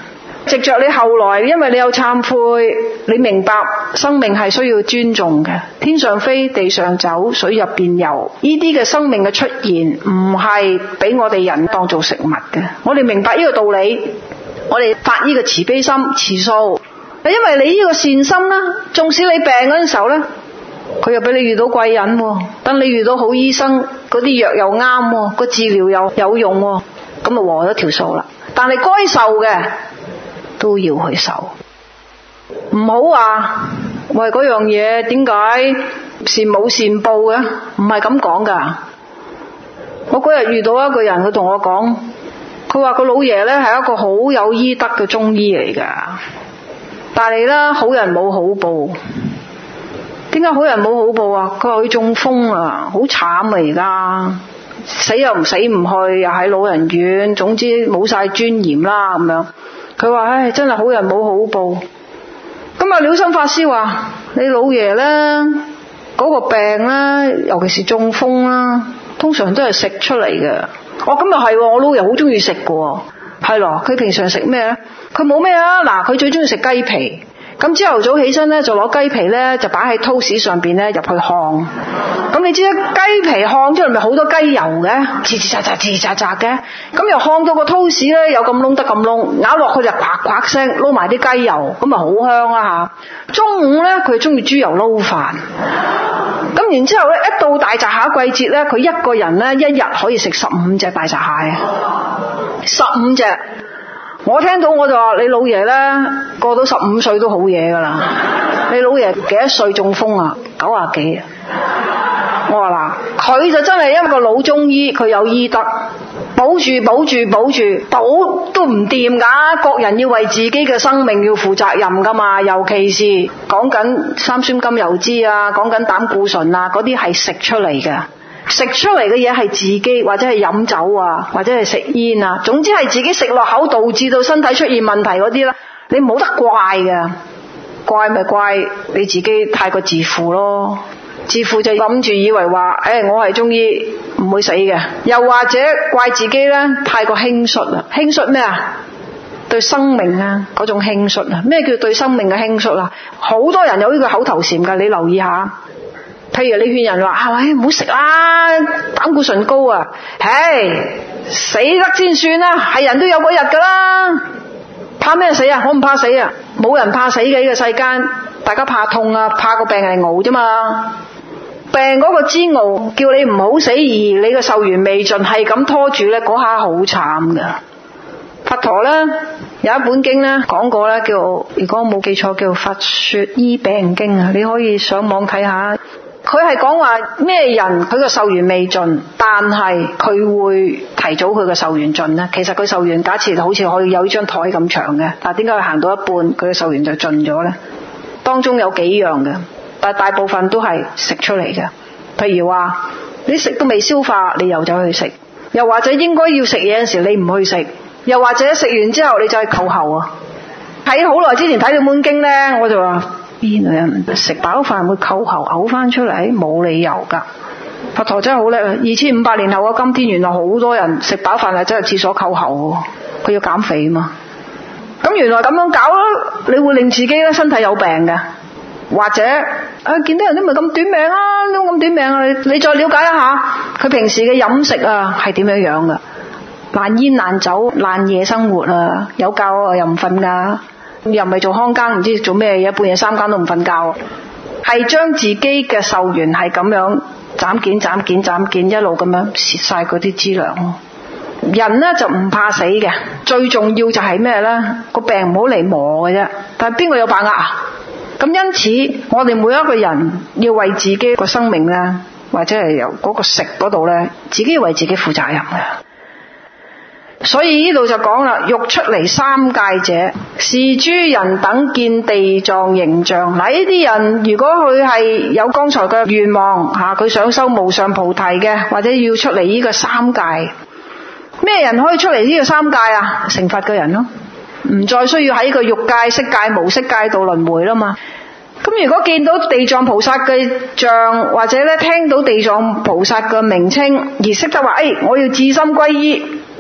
藉着你後來，因為你有懺悔，你明白生命係需要尊重嘅。天上飛，地上走，水入邊游，呢啲嘅生命嘅出現，唔係俾我哋人當做食物嘅。我哋明白呢個道理，我哋發呢個慈悲心、慈素。因為你呢個善心啦，縱使你病嗰陣時候咧，佢又俾你遇到貴人喎，等你遇到好醫生，嗰啲藥又啱喎，個治療又有用喎，咁就和咗條數啦。但係該受嘅都要去受，唔好話喂嗰樣嘢點解善冇善報嘅，唔係咁講噶。我嗰日遇到一個人，佢同我講，佢話個老爺咧係一個好有醫德嘅中醫嚟噶，但係咧好人冇好報。點解好人冇好報啊？佢話佢中風啊，好慘啊，而家死又唔死唔去，又喺老人院，總之冇晒尊嚴啦咁樣。佢話唉，真係好人冇好報。咁啊，了心法師話你老爺咧嗰個病咧，尤其是中風啦，通常都係食出嚟嘅。哦，咁又係，我老爺好中意食嘅，係咯。佢平常食咩咧？佢冇咩啊，嗱，佢最中意食雞皮。咁朝頭早起身咧，就攞雞皮咧，就擺喺 toast 上邊咧入去烘。咁你知啦，雞皮烘出嚟咪好多雞油嘅，吱吱喳喳吱喳喳嘅。咁又烘到個 toast 咧，有咁燶得咁燶，咬落去就呱呱聲，撈埋啲雞油，咁咪好香啊嚇。中午咧，佢中意豬油撈飯。咁然之後咧，一到大閘蟹季節咧，佢一個人咧一日可以食十五隻大閘蟹，十五隻。我聽到我就話你老爺咧過到十五歲都好嘢噶啦，你老爺幾多歲中風啊？九啊幾啊？我話嗱，佢就真係一個老中醫，佢有醫德，保住保住保住，保都唔掂噶。各人要為自己嘅生命要負責任噶嘛，尤其是講緊三酸甘油脂啊，講緊膽固醇啊，嗰啲係食出嚟嘅。食出嚟嘅嘢係自己，或者係飲酒啊，或者係食煙啊，總之係自己食落口導致到身體出現問題嗰啲啦，你冇得怪嘅，怪咪怪你自己太過自負咯，自負就諗住以為話，誒、哎、我係中醫唔會死嘅，又或者怪自己咧太過輕率啊，輕率咩啊？對生命啊嗰種輕率啊，咩叫對生命嘅輕率啊？好多人有呢個口頭禪噶，你留意下。譬如你勸人話啊，喂，唔好食啦，膽固醇高啊，唉，死得先算啦，係人都有嗰日噶啦，怕咩死啊？我唔怕死啊，冇人怕死嘅呢個世間，大家怕痛啊，怕個病係熬啫嘛。病嗰個煎熬叫你唔好死，而你個壽元未盡，係咁拖住咧，嗰下好慘噶。佛陀咧有一本經咧講過咧，叫如果我冇記錯叫《佛說醫病經》啊，你可以上網睇下。佢係講話咩人佢個壽元未盡，但係佢會提早佢個壽元盡咧。其實佢壽元假設好似可以有呢張台咁長嘅，但係點解佢行到一半佢個壽元就盡咗咧？當中有幾樣嘅，但係大部分都係食出嚟嘅。譬如話你食都未消化，你又走去食；又或者應該要食嘢嘅時候你唔去食；又或者食完之後你就去扣喉啊。喺好耐之前睇到本經咧，我就話。邊度人食飽飯會扣喉嘔翻出嚟？冇理由噶。佛陀真係好叻啊！二千五百年後嘅今天，原來好多人食飽飯係真係廁所扣喉，佢要減肥啊嘛。咁原來咁樣搞，你會令自己咧身體有病嘅，或者啊見到人都唔係咁短命啊，都咁短命啊！你你再了解一下佢平時嘅飲食啊係點樣樣噶？爛煙爛酒爛夜生活啊，有覺又唔瞓噶。又唔係做康更，唔知做咩嘢，半夜三更都唔瞓覺，係將自己嘅壽元係咁樣斬件斬件斬件一路咁樣蝕晒嗰啲資糧咯。人呢就唔怕死嘅，最重要就係咩呢？個病唔好嚟磨嘅啫。但係邊個有把握啊？咁因此我哋每一個人要為自己個生命呢，或者係由嗰個食嗰度呢，自己要為自己負責任嘅。所以呢度就講啦，欲出離三界者，是諸人等見地藏形象。嗱，呢啲人如果佢係有剛才嘅願望吓，佢想修無上菩提嘅，或者要出嚟呢個三界。咩人可以出嚟呢個三界啊？成佛嘅人咯，唔再需要喺個欲界、色界、無色界度輪迴啦嘛。咁如果見到地藏菩薩嘅像，或者咧聽到地藏菩薩嘅名稱而識得話，誒、哎，我要至心歸依。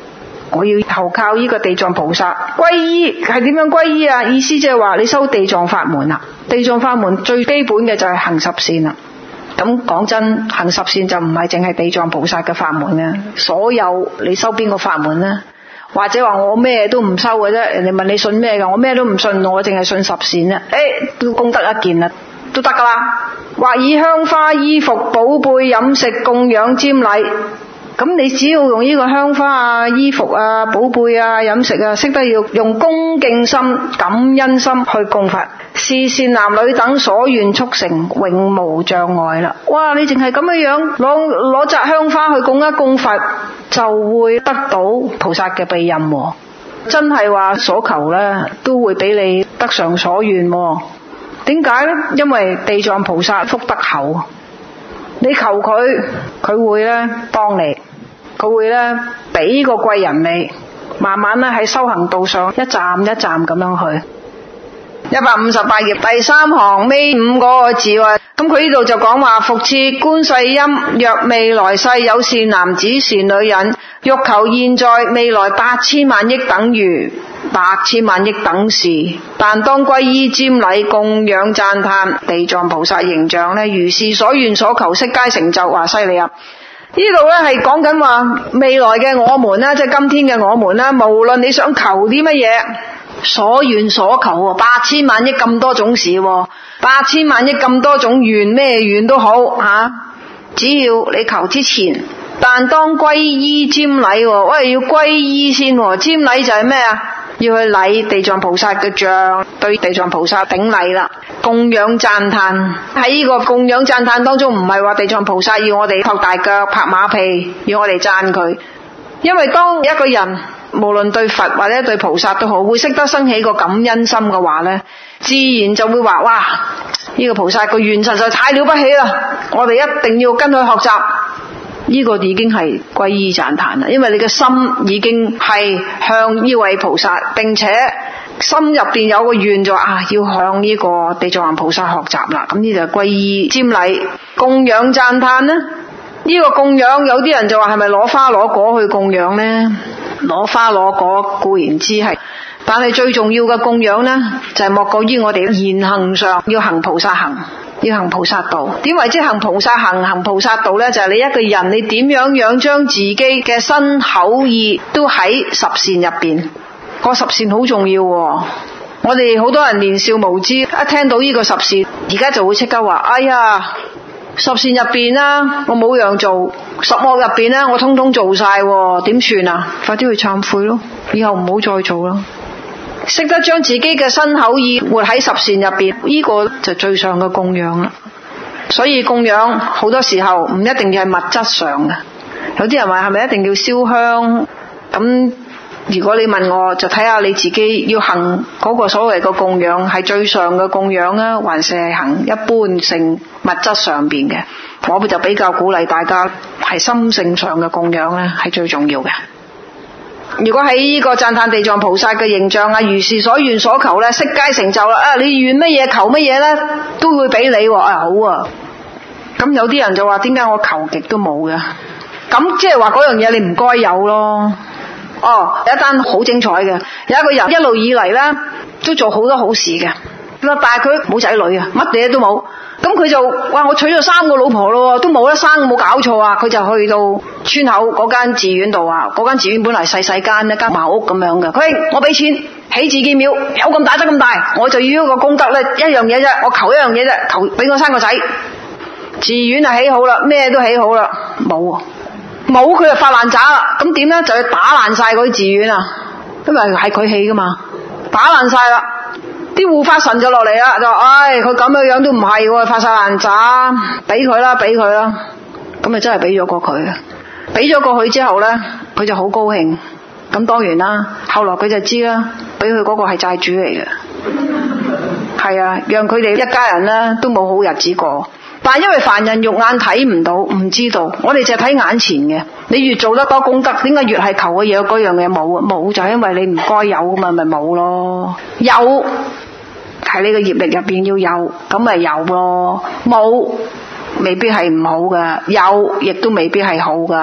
我要投靠呢個地藏菩薩。皈依係點樣皈依啊？意思即係話你修地藏法門啦。地藏法門最基本嘅就係行十善啦。咁講真，行十善就唔係淨係地藏菩薩嘅法門啊。所有你修邊個法門呢？或者話我咩都唔修嘅啫，人哋問你信咩嘅，我咩都唔信，我淨係信十善啫。誒，都功德一件啦，都得噶啦。或以香花、衣服、寶貝、飲食供養瞻禮。咁你只要用呢個香花啊、衣服啊、寶貝啊、飲食啊，識得要用恭敬心、感恩心去供佛，是善男女等所願速成，永無障礙啦。哇！你淨係咁樣樣攞攞紮香花去供一供佛，就會得到菩薩嘅庇蔭喎。真係話所求呢，都會俾你得償所願喎。點解呢？因為地藏菩薩福德厚。你求佢，佢會咧幫你，佢會咧俾個貴人你，慢慢咧喺修行道上一站一站咁樣去。一百五十八頁第三行尾五個字話，咁佢呢度就講話：復次觀世音，若未來世有善男子善女人，欲求現在未來八千萬億等餘百千萬億等事，但當歸依瞻禮供養讚歎地藏菩薩形象呢，如是所願所求悉皆成就。話犀利啊！呢度呢係講緊話未來嘅我們啦，即係今天嘅我們啦，無論你想求啲乜嘢，所願所求喎，八千萬億咁多種事喎，八千萬億咁多種願，咩願都好吓、啊，只要你求之前，但當歸依瞻禮喎，喂，要歸依先喎，瞻禮就係咩啊？要去禮地藏菩薩嘅像，對地藏菩薩頂禮啦，供養讚歎。喺呢個供養讚歎當中，唔係話地藏菩薩要我哋托大腳拍馬屁，要我哋讚佢。因為當一個人無論對佛或者對菩薩都好，會識得生起個感恩心嘅話呢，自然就會話：哇！呢個菩薩個願實在太了不起啦，我哋一定要跟佢學習。呢個已經係歸依讚歎啦，因為你嘅心已經係向呢位菩薩，並且心入邊有個願就啊，要向呢個地藏王菩薩學習啦。咁呢就係歸依瞻禮供養讚歎呢。呢個供養有啲人就話係咪攞花攞果去供養呢？攞花攞果固然之係，但係最重要嘅供養呢，就係莫過於我哋言行上要行菩薩行。要行菩薩道。點為之行菩薩行？行菩薩道呢，就係、是、你一個人你點樣樣將自己嘅身口意都喺十善入邊。個十善好重要喎。我哋好多人年少無知，一聽到呢個十善，而家就會即刻話：哎呀，十善入邊啦，我冇樣做；十惡入邊呢，我通通做晒，點算啊？快啲去懺悔咯，以後唔好再做啦。識得將自己嘅身口意活喺十善入邊，呢、這個就最上嘅供養啦。所以供養好多時候唔一定要係物質上嘅，有啲人話係咪一定要燒香？咁如果你問我，就睇下你自己要行嗰個所謂嘅供養係最上嘅供養啊，還是係行一般性物質上邊嘅？我就比較鼓勵大家係心性上嘅供養咧，係最重要嘅。如果喺呢個讚歎地藏菩薩嘅形象啊，如是所願所求咧，悉皆成就啦！啊，你願乜嘢求乜嘢咧，都會俾你喎。啊，好啊！咁有啲人就話：點解我求極都冇嘅？咁即係話嗰樣嘢你唔該有咯。哦，有一單好精彩嘅，有一個人一路以嚟咧都做好多好事嘅，但係佢冇仔女啊，乜嘢都冇。咁佢就哇！我娶咗三個老婆咯，都冇得生，冇搞錯啊！佢就去到村口嗰間寺院度啊，嗰間寺院本嚟細細間一間茅屋咁樣嘅。佢我俾錢起自己廟，有咁大得咁大，我就要一個功德咧，一樣嘢啫，我求一樣嘢啫，求俾我生個仔。寺院啊起好啦，咩都起好啦，冇冇佢就發爛渣啦。咁點咧？就要打爛晒嗰啲寺院啊，因為係佢起噶嘛，打爛晒啦。啲護法神就落嚟啦，就話：唉，佢咁嘅樣都唔係喎，發晒爛渣，俾佢啦，俾佢啦。咁咪真係俾咗過佢啊！俾咗過去之後呢，佢就好高興。咁當然啦，後來佢就知啦，俾佢嗰個係債主嚟嘅。係啊，讓佢哋一家人呢都冇好日子過。但係因為凡人肉眼睇唔到，唔知道，我哋就係睇眼前嘅。你越做得多功德，點解越係求嘅嘢嗰樣嘢冇啊？冇就係因為你唔該有㗎嘛，咪冇咯。有喺你個業力入邊要有，咁咪有咯。冇未必係唔好噶，有亦都未必係好噶。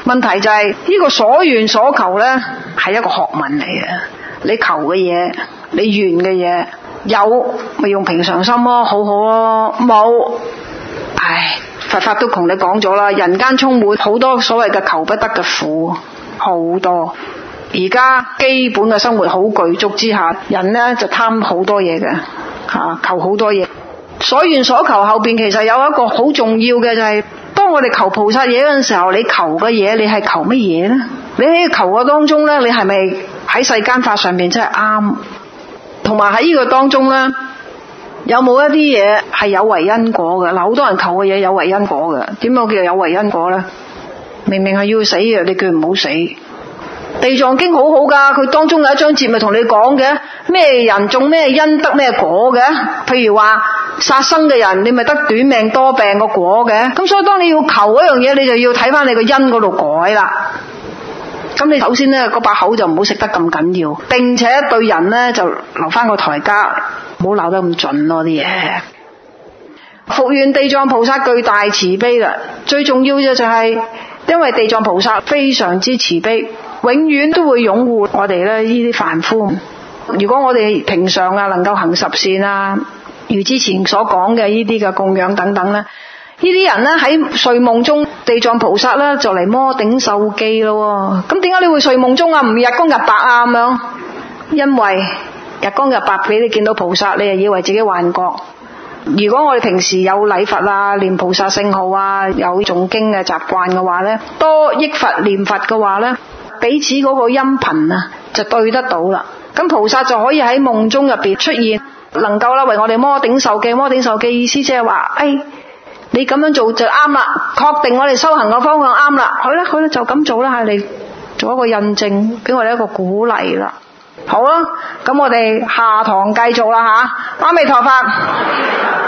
問題就係呢個所願所求咧，係一個學問嚟嘅。你求嘅嘢，你願嘅嘢，有咪用平常心咯，好好咯，冇，唉，佛法都同你講咗啦，人間充滿好多所謂嘅求不得嘅苦，好多。而家基本嘅生活好具足之下，人咧就貪好多嘢嘅，吓求好多嘢。所願所求後邊其實有一個好重要嘅就係、是，當我哋求菩薩嘢嗰陣時候，你求嘅嘢你係求乜嘢咧？你喺求嘅當中咧，你係咪喺世間法上面真係啱？同埋喺呢個當中咧，有冇一啲嘢係有為因果嘅？嗱，好多人求嘅嘢有為因果嘅，點解叫做有為因果咧？明明係要死嘅，你叫佢唔好死。地藏經好好噶，佢當中有一章節咪同你講嘅，咩人種咩因得咩果嘅。譬如話殺生嘅人，你咪得短命多病個果嘅。咁所以當你要求一樣嘢，你就要睇翻你個因嗰度改啦。咁你首先咧，個把口就唔好食得咁緊要，並且對人咧就留翻個台階，唔好鬧得咁盡咯啲嘢。復願地藏菩薩具大慈悲啦，最重要嘅就係、是、因為地藏菩薩非常之慈悲。永遠都會擁護我哋咧呢啲凡夫。如果我哋平常啊能夠行十善啊，如之前所講嘅呢啲嘅供養等等咧，呢啲人咧喺睡夢中，地藏菩薩咧就嚟摩頂受記咯。咁點解你會睡夢中啊？唔日光日白啊咁樣？因為日光日白俾你見到菩薩，你就以為自己幻覺。如果我哋平時有禮佛啊、念菩薩聖號啊、有誦經嘅習慣嘅話咧，多憶佛念佛嘅話咧，彼此嗰個音頻啊就對得到啦，咁菩薩就可以喺夢中入邊出現，能夠啦為我哋摩頂受記。摩頂受記意思即係話，誒你咁樣做就啱啦，確定我哋修行嘅方向啱啦，好啦好啦就咁做啦，係你做一個印證，俾我哋一個鼓勵啦。好啦，咁我哋下堂繼續啦吓，阿彌陀佛。